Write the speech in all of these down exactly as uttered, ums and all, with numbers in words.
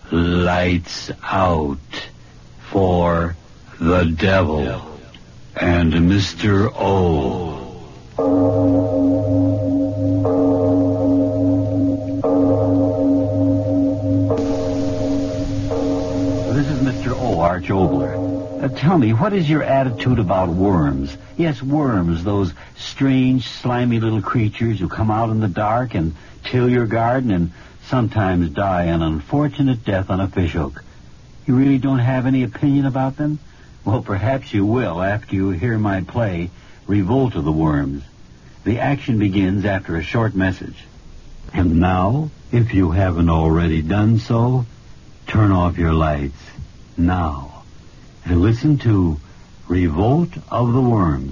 Lights out for the devil and Mister O. This is Mister O, Arch Obler. Uh, tell me, what is your attitude about worms? Yes, worms, those strange, slimy little creatures who come out in the dark and till your garden and sometimes die an unfortunate death on a fishhook. You really don't have any opinion about them? Well, perhaps you will after you hear my play, Revolt of the Worms. The action begins after a short message. And now, if you haven't already done so, turn off your lights now and listen to Revolt of the Worms.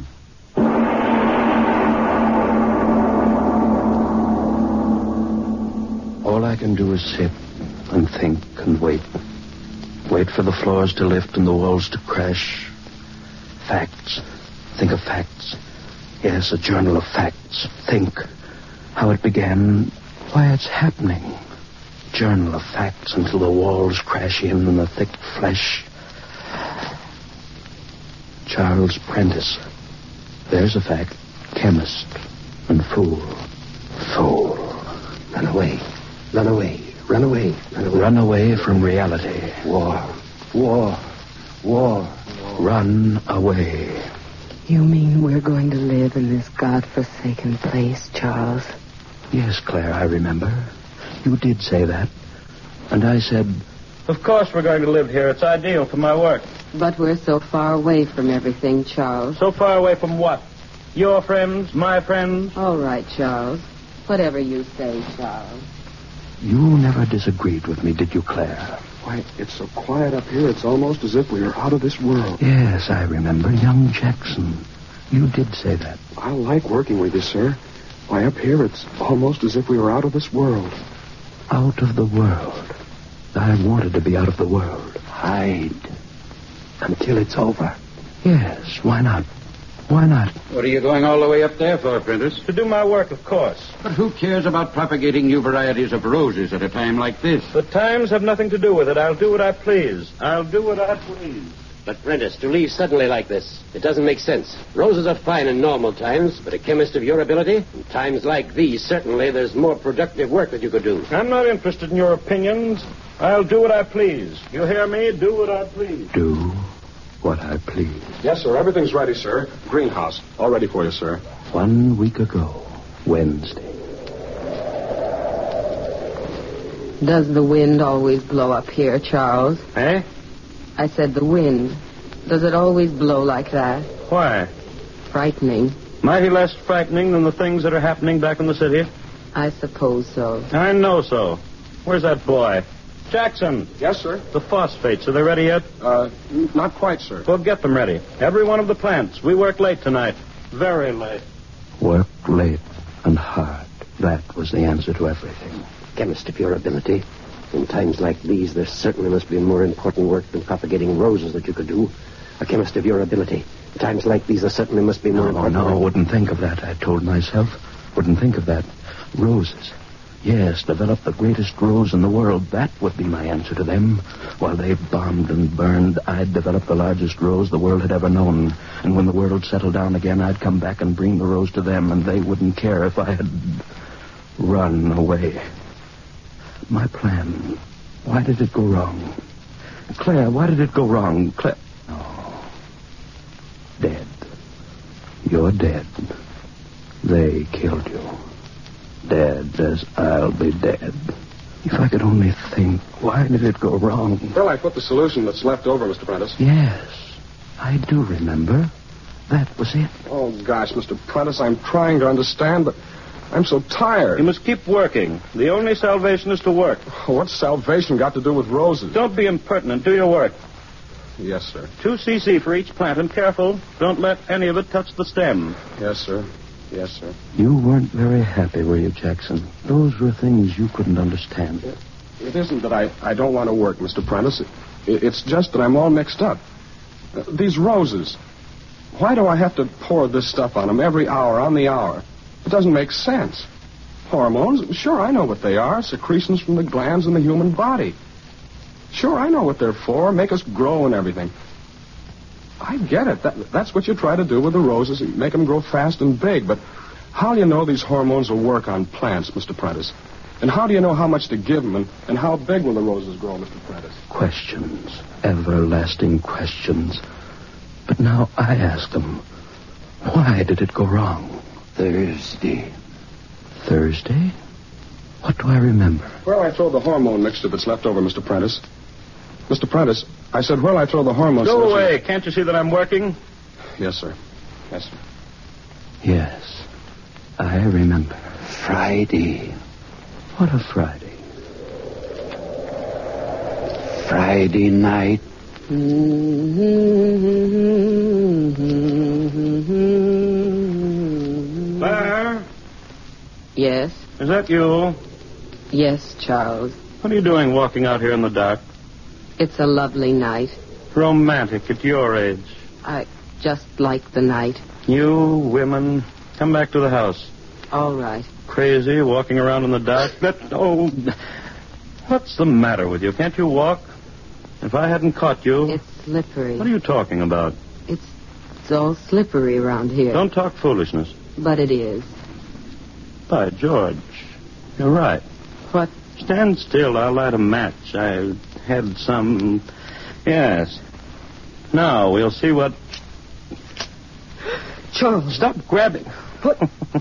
All I can do is sit and think and wait. Wait for the floors to lift and the walls to crash. Facts. Think of facts. Yes, a journal of facts. Think how it began, why it's happening. Journal of facts until the walls crash in and the thick flesh. Charles Prentice. There's a fact. Chemist and fool. Fool. Run away. Run away. Run away. Run away. Run away from reality. War. War. War. Run away. You mean we're going to live in this godforsaken place, Charles? Yes, Claire, I remember. You did say that. And I said... Of course we're going to live here. It's ideal for my work. But we're so far away from everything, Charles. So far away from what? Your friends? My friends? All right, Charles. Whatever you say, Charles. You never disagreed with me, did you, Claire? Why, it's so quiet up here, it's almost as if we were out of this world. Yes, I remember. Young Jackson. You did say that. I like working with you, sir. Why, up here, it's almost as if we were out of this world. Out of the world. I wanted to be out of the world. Hide. Until it's over. Yes, why not? Why not? What are you going all the way up there for, Prentice? To do my work, of course. But who cares about propagating new varieties of roses at a time like this? The times have nothing to do with it. I'll do what I please. I'll do what I please. But, Prentice, to leave suddenly like this, it doesn't make sense. Roses are fine in normal times, but a chemist of your ability, in times like these, certainly there's more productive work that you could do. I'm not interested in your opinions. I'll do what I please. You hear me? Do what I please. Do what I please. Yes, sir. Everything's ready, sir. Greenhouse. All ready for you, sir. One week ago, Wednesday. Does the wind always blow up here, Charles? Eh? I said the wind. Does it always blow like that? Why? Frightening. Mighty less frightening than the things that are happening back in the city. I suppose so. I know so. Where's that boy? Jackson. Yes, sir. The phosphates, are they ready yet? Uh, n- not quite, sir. We'll get them ready. Every one of the plants. We work late tonight. Very late. Work late and hard. That was the answer to everything. Chemist of your ability. In times like these, there certainly must be more important work than propagating roses that you could do. A chemist of your ability. In times like these, there certainly must be more No, important no, work. wouldn't think of that, I told myself. Wouldn't think of that. Roses. Yes, develop the greatest rose in the world. That would be my answer to them. While they bombed and burned, I'd develop the largest rose the world had ever known. And when the world settled down again, I'd come back and bring the rose to them, and they wouldn't care if I had run away. My plan. Why did it go wrong? Claire, why did it go wrong? Claire... Oh. Dead. You're dead. They killed you. Dead as I'll be dead. If I could only think, why did it go wrong? Well, I put the solution that's left over, Mister Prentice. Yes, I do remember. That was it. Oh, gosh, Mister Prentice, I'm trying to understand, but I'm so tired. You must keep working. The only salvation is to work. What's salvation got to do with roses? Don't be impertinent. Do your work. Yes, sir. Two C C for each plant, and careful. Don't let any of it touch the stem. Yes, sir. Yes, sir. You weren't very happy, were you, Jackson? Those were things you couldn't understand. It, it isn't that I, I don't want to work, Mister Prentice. It, it, it's just that I'm all mixed up. Uh, these roses. Why do I have to pour this stuff on them every hour, on the hour? It doesn't make sense. Hormones? Sure, I know what they are. Secretions from the glands in the human body. Sure, I know what they're for. Make us grow and everything. I get it. That, that's what you try to do with the roses. Make them grow fast and big. But how do you know these hormones will work on plants, Mister Prentice? And how do you know how much to give them? And, and how big will the roses grow, Mister Prentice? Questions. Everlasting questions. But now I ask them, why did it go wrong? Thursday. Thursday? What do I remember? Where'll I throw the hormone mixture that's left over, Mister Prentice? Mister Prentice, I said, where'll I throw the hormone Go solution? away. Can't you see that I'm working? Yes, sir. Yes, sir. Yes, I remember. Friday. What a Friday. Friday night. Claire, Yes? is that you? Yes, Charles. What are you doing walking out here in the dark? It's a lovely night. Romantic at your age. I just like the night. You women, come back to the house. All right. Crazy, walking around in the dark. That, oh, what's the matter with you? Can't you walk? If I hadn't caught you... It's slippery. What are you talking about? It's, it's all slippery around here. Don't talk foolishness. But it is. By George, you're right. What? Stand still. I'll light a match. I had some... Yes. Now, we'll see what... Charles. Stop grabbing. What?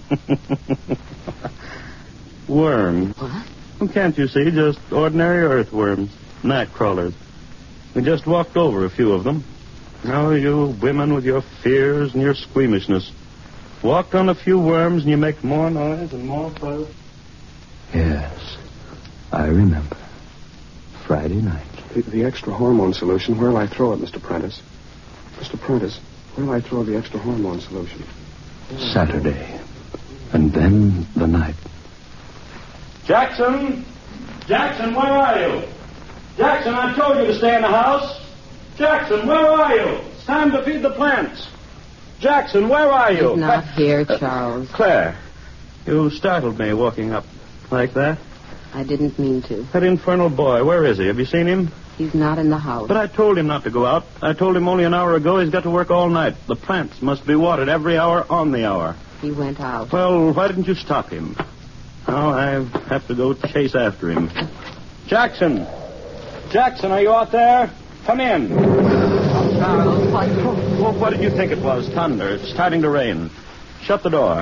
Worms. What? Well, can't you see? Just ordinary earthworms. Night crawlers. We just walked over a few of them. Oh, you women with your fears and your squeamishness. Walked on a few worms and you make more noise and more fuss. Yes, I remember. Friday night. The, the extra hormone solution, where'll I throw it, Mister Prentice? Mister Prentice, where'll I throw the extra hormone solution? Saturday. And then the night. Jackson! Jackson, where are you? Jackson, I told you to stay in the house. Jackson, where are you? It's time to feed the plants. Jackson, where are you? He's not here, Charles. Claire, you startled me walking up like that. I didn't mean to. That infernal boy, where is he? Have you seen him? He's not in the house. But I told him not to go out. I told him only an hour ago he's got to work all night. The plants must be watered every hour on the hour. He went out. Well, why didn't you stop him? Now I have to go chase after him. Jackson! Jackson, are you out there? Come in. Charles, what? Well, what did you think it was? Thunder. It's starting to rain. Shut the door.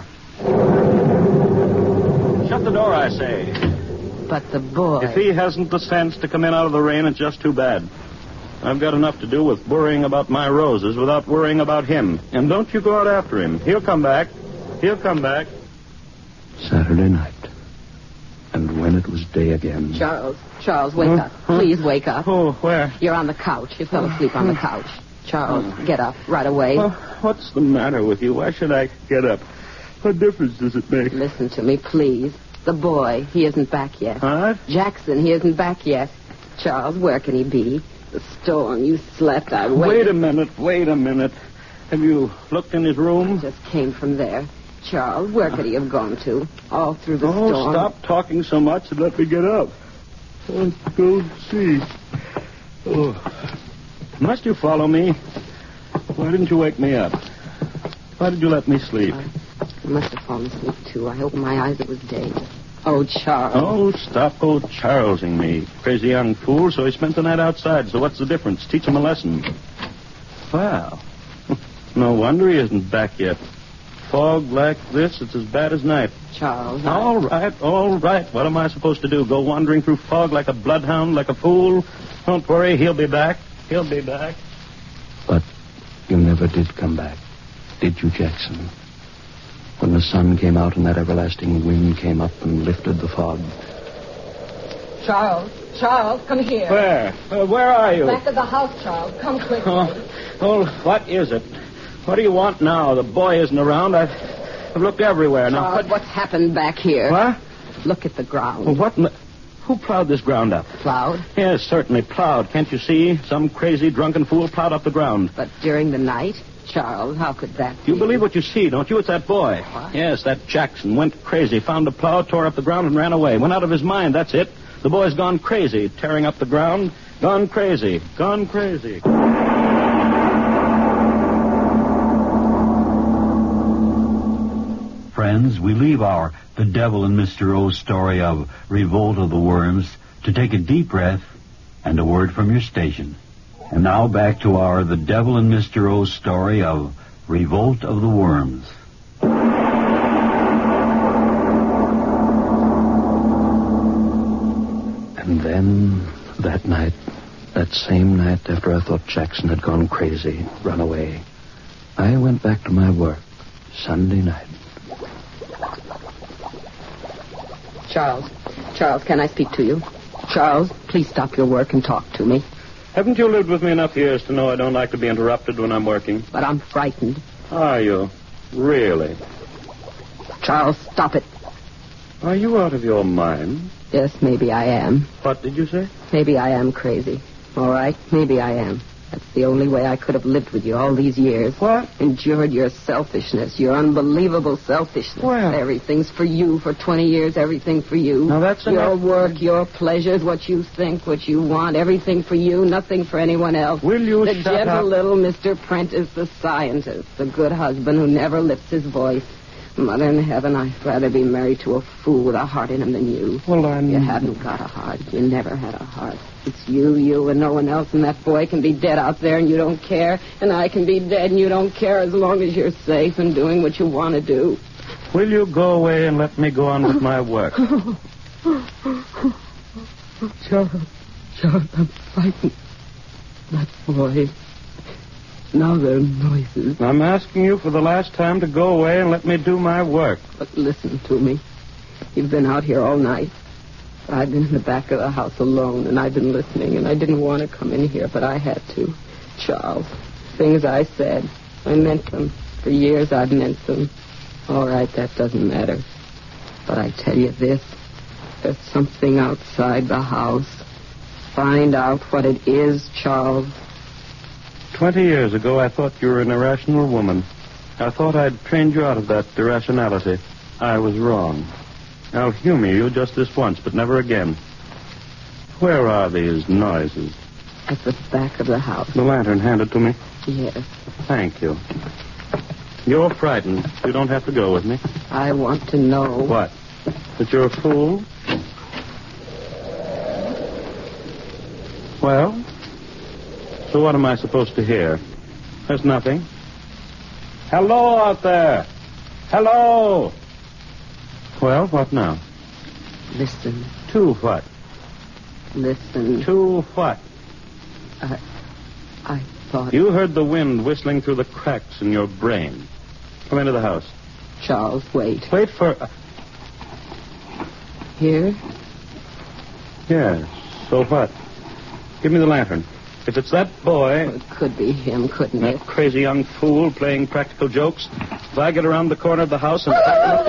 Shut the door, I say. But the boy... If he hasn't the sense to come in out of the rain, it's just too bad. I've got enough to do with worrying about my roses without worrying about him. And don't you go out after him. He'll come back. He'll come back. Saturday night. And when it was day again... Charles, Charles, wake Huh? up. Huh? Please wake up. Oh, where? You're on the couch. You fell asleep on the couch. Charles, get up right away. Well, what's the matter with you? Why should I get up? What difference does it make? Listen to me, please. The boy, he isn't back yet. What? Jackson, he isn't back yet. Charles, where can he be? The storm, you slept, I waited. Wait a minute, wait a minute. Have you looked in his room? Just came from there. Charles, where could he have gone to? All through the Oh, storm. stop talking so much and let me get up. Let's go see. Oh. Must you follow me? Why didn't you wake me up? Why did you let me sleep? I must have fallen asleep, too. I opened my eyes, it was day. Oh, Charles. Oh, stop old Charlesing me. Crazy young fool, so he spent the night outside. So what's the difference? Teach him a lesson. Well, no wonder he isn't back yet. Fog like this, it's as bad as night. Charles. I... All right, all right. What am I supposed to do? Go wandering through fog like a bloodhound, like a fool? Don't worry, he'll be back. He'll be back. But you never did come back, did you, Jackson? When the sun came out and that everlasting wind came up and lifted the fog. Charles, Charles, come here. Where? Uh, where are you? Back of the house, Charles. Come quickly. Oh, oh, what is it? What do you want now? The boy isn't around. I've, I've looked everywhere. Now, Charles, what... what's happened back here? What? Look at the ground. Well, what? In the... Who plowed this ground up? Plowed? Yes, certainly plowed. Can't you see? Some crazy drunken fool plowed up the ground. But during the night? Charles, how could that be? You believe what you see, don't you? It's that boy. What? Yes, that Jackson went crazy, found a plow, tore up the ground, and ran away. Went out of his mind, that's it. The boy's gone crazy, tearing up the ground. Gone crazy. Gone crazy. Friends, we leave our The Devil and Mister O story of Revolt of the Worms to take a deep breath and a word from your station. And now back to our The Devil and Mister O story of Revolt of the Worms. And then, that night, that same night after I thought Jackson had gone crazy, run away, I went back to my work, Sunday night. Charles, Charles, can I speak to you? Charles, please stop your work and talk to me. Haven't you lived with me enough years to know I don't like to be interrupted when I'm working? But I'm frightened. Are you? Really? Charles, stop it. Are you out of your mind? Yes, maybe I am. What did you say? Maybe I am crazy. All right, maybe I am. That's the only way I could have lived with you all these years. What? Endured your selfishness, your unbelievable selfishness. Well. Everything's for you for twenty years, everything for you. Now, that's your enough. work, your pleasures, what you think, what you want, everything for you, nothing for anyone else. Will you The shut gentle up? little Mister Prentice, the scientist, the good husband who never lifts his voice. Mother in heaven, I'd rather be married to a fool with a heart in him than you. Well, I'm... You haven't got a heart. You never had a heart. It's you, you, and no one else, and that boy can be dead out there and you don't care, and I can be dead and you don't care as long as you're safe and doing what you want to do. Will you go away and let me go on with my work? Charles, Charles, I'm frightened. That boy. Now there are noises. I'm asking you for the last time to go away and let me do my work. But listen to me. You've been out here all night. I've been in the back of the house alone, and I've been listening, and I didn't want to come in here, but I had to. Charles, things I said, I meant them. For years I've meant them. All right, that doesn't matter. But I tell you this, there's something outside the house. Find out what it is, Charles. Twenty years ago, I thought you were an irrational woman. I thought I'd trained you out of that irrationality. I was wrong. I'll humor you just this once, but never again. Where are these noises? At the back of the house. The lantern handed to me. Yes. Thank you. You're frightened. You don't have to go with me. I want to know. What? That you're a fool? Well? So what am I supposed to hear? There's nothing. Hello out there. Hello. Well, what now? Listen. To what? Listen. To what? I, I thought... You heard the wind whistling through the cracks in your brain. Come into the house. Charles, wait. Wait for... Uh... Here? Yes. So what? Give me the lantern. If it's that boy... Well, it could be him, couldn't That it? crazy young fool playing practical jokes. If I get around the corner of the house and...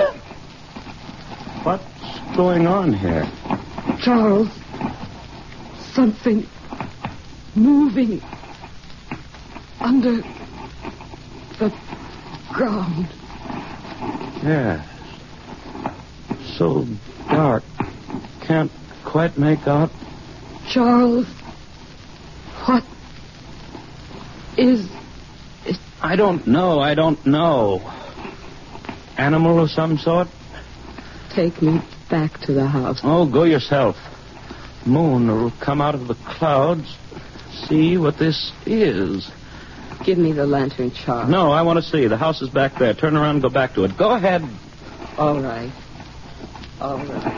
What's going on here? Charles, something moving under the ground. Yes. So dark. Can't quite make out. Charles, what is it? I don't know. I don't know. Animal of some sort? Take me back to the house. Oh, go yourself. Moon will come out of the clouds. See what this is. Give me the lantern, Charles. No, I want to see. The house is back there. Turn around and go back to it. Go ahead. All right. All right.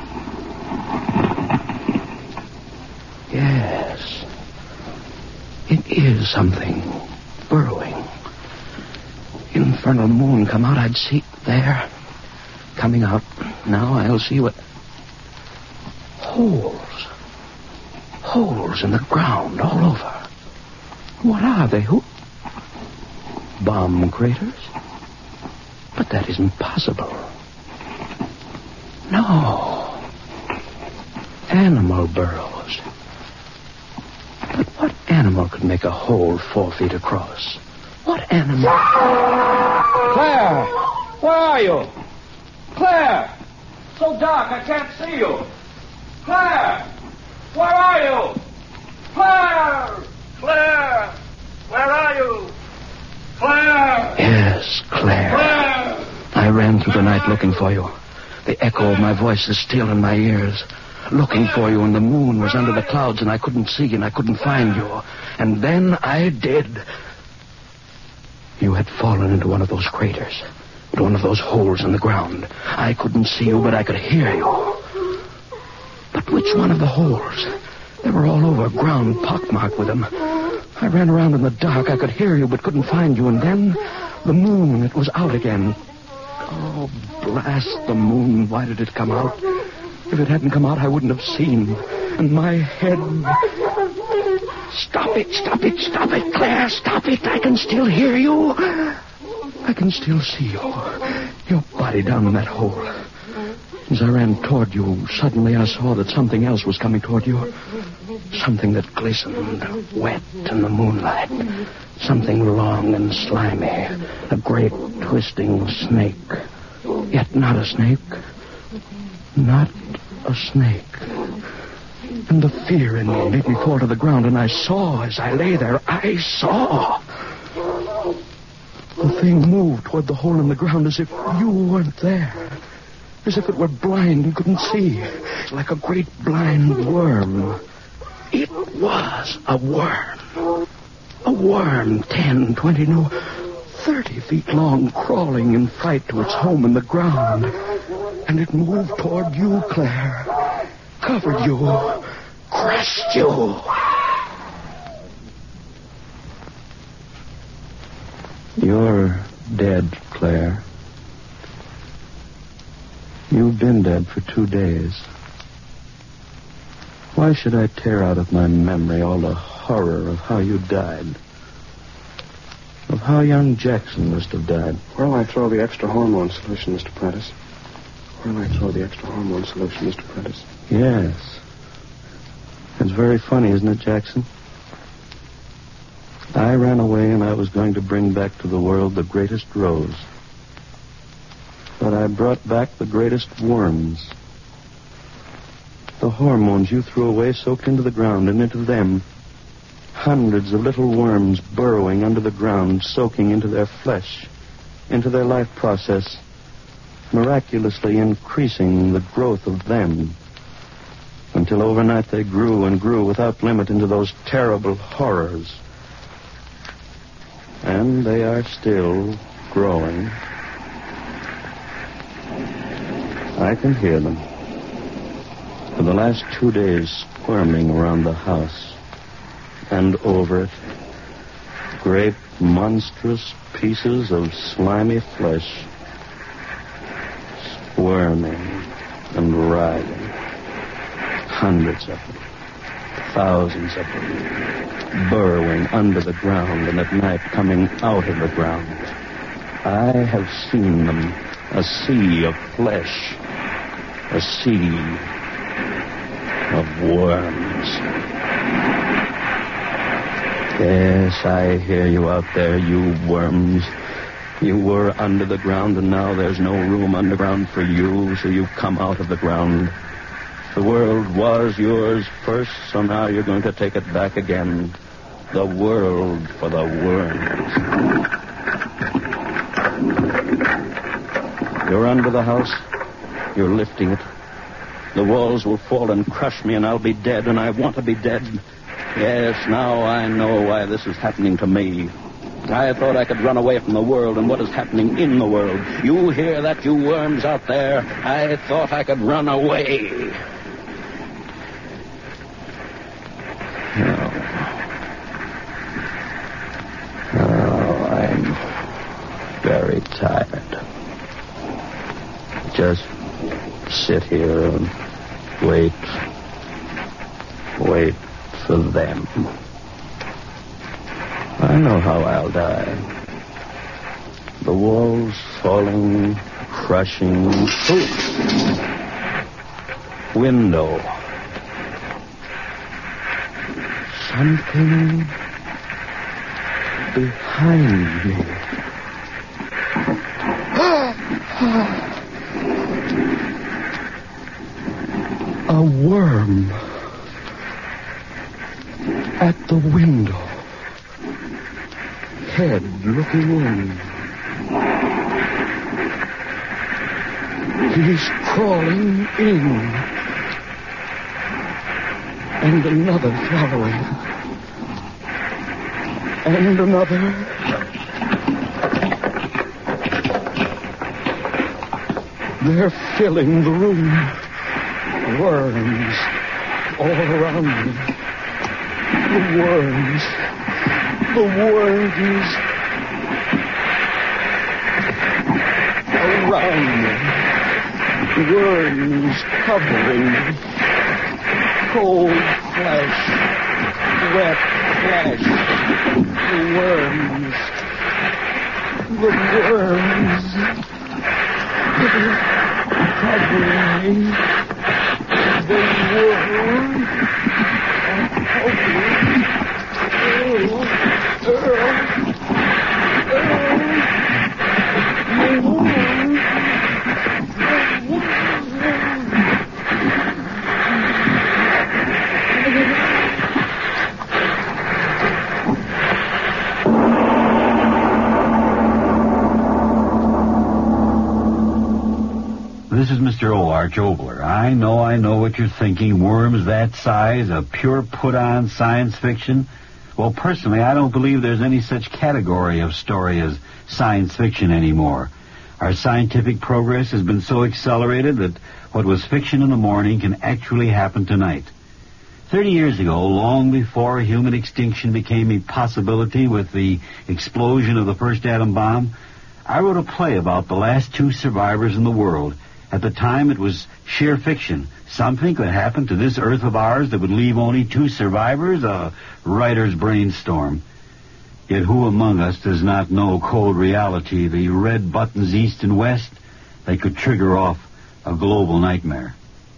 Yes. It is something burrowing. Infernal moon come out, I'd see there. Coming out. Now I'll see what... Holes. Holes in the ground all over. What are they? Who... Bomb craters? But that isn't possible. No. Animal burrows. But what animal could make a hole four feet across? What animal... Claire! Where are you? Claire! So dark I can't see you. Claire! Where are you? through the night looking for you. The echo of my voice is still in my ears. Looking for you, and the moon was under the clouds, and I couldn't see, and I couldn't find you. And then I did. You had fallen into one of those craters, into one of those holes in the ground. I couldn't see you, but I could hear you. But which one of the holes? They were all over, ground pockmarked with them. I ran around in the dark. I could hear you, but couldn't find you. And then the moon, it was out again. Oh, blast the moon. Why did it come out? If it hadn't come out, I wouldn't have seen. And my head... Stop it, stop it, stop it, Claire, stop it. I can still hear you. I can still see you. Your body down in that hole. As I ran toward you, suddenly I saw that something else was coming toward you. Something that glistened, wet in the moonlight. Something long and slimy. A great twisting snake. Yet not a snake. Not a snake. And the fear in me made me fall to the ground, and I saw as I lay there, I saw. The thing moved toward the hole in the ground as if you weren't there. As if it were blind and couldn't see. Like a great blind worm. It was a worm. A worm, ten, twenty, no, thirty feet long, crawling in fright to its home in the ground. And it moved toward you, Claire. Covered you. Crushed you. You're dead, Claire. You've been dead for two days. Why should I tear out of my memory all the horror of how you died? Of how young Jackson must have died? Where'll I throw the extra hormone solution, Mister Prentice? Where'll I throw the extra hormone solution, Mister Prentice? Yes. It's very funny, isn't it, Jackson? I ran away and I was going to bring back to the world the greatest rose. But I brought back the greatest worms. The hormones you threw away soaked into the ground, and into them, hundreds of little worms burrowing under the ground, soaking into their flesh, into their life process, miraculously increasing the growth of them, until overnight they grew and grew without limit into those terrible horrors. And they are still growing. I can hear them. For the last two days, squirming around the house and over it, great monstrous pieces of slimy flesh, squirming and writhing. Hundreds of them, thousands of them, burrowing under the ground and at night coming out of the ground. I have seen them, a sea of flesh, a sea of worms. Yes, I hear you out there, you worms. You were under the ground, and now there's no room underground for you, so you've come out of the ground. The world was yours first, so now you're going to take it back again. The world for the worms. You're under the house. You're lifting it. The walls will fall and crush me, and I'll be dead, and I want to be dead. Yes, now I know why this is happening to me. I thought I could run away from the world and what is happening in the world. You hear that, you worms out there? I thought I could run away. Oh. Oh, I'm very tired. Just sit here and wait. Wait for them. I know how I'll die. The walls falling, crushing. Ooh. Window. Something behind me. A worm at the window. Head looking in. He's crawling in. And another following. And another. They're filling the room. Worms all around me. The worms. The worms around me. Worms covering me. Cold flesh. Wet flesh. The worms. The worms. Covering me. The worms are covering me. Earl. Earl. Earl. The worms. This is Mister O. Arch Obler. I know, I know what you're thinking. Worms that size, a pure put-on science fiction. Well, personally, I don't believe there's any such category of story as science fiction anymore. Our scientific progress has been so accelerated that what was fiction in the morning can actually happen tonight. Thirty years ago, long before human extinction became a possibility with the explosion of the first atom bomb, I wrote a play about the last two survivors in the world. At the time, it was sheer fiction. Something could happen to this Earth of ours that would leave only two survivors, a writer's brainstorm. Yet who among us does not know cold reality, the red buttons east and west that could trigger off a global nightmare?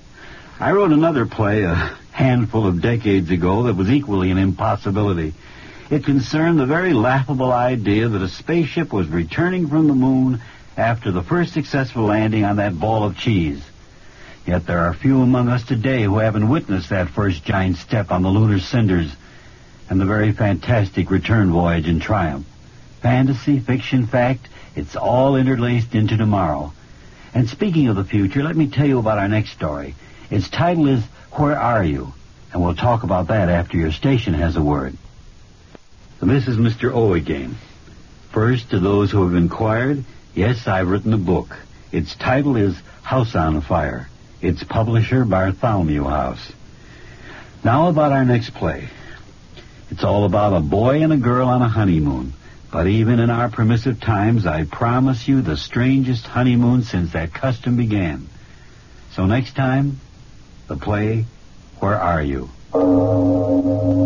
I wrote another play a handful of decades ago that was equally an impossibility. It concerned the very laughable idea that a spaceship was returning from the moon after the first successful landing on that ball of cheese. Yet there are few among us today who haven't witnessed that first giant step on the lunar cinders and the very fantastic return voyage in triumph. Fantasy, fiction, fact, it's all interlaced into tomorrow. And speaking of the future, let me tell you about our next story. Its title is Where Are You? And we'll talk about that after your station has a word. So this is Mister O again. First, to those who have inquired, yes, I've written a book. Its title is House on Fire. Its publisher, Bartholomew House. Now about our next play. It's all about a boy and a girl on a honeymoon. But even in our permissive times, I promise you the strangest honeymoon since that custom began. So next time, the play, Where Are You?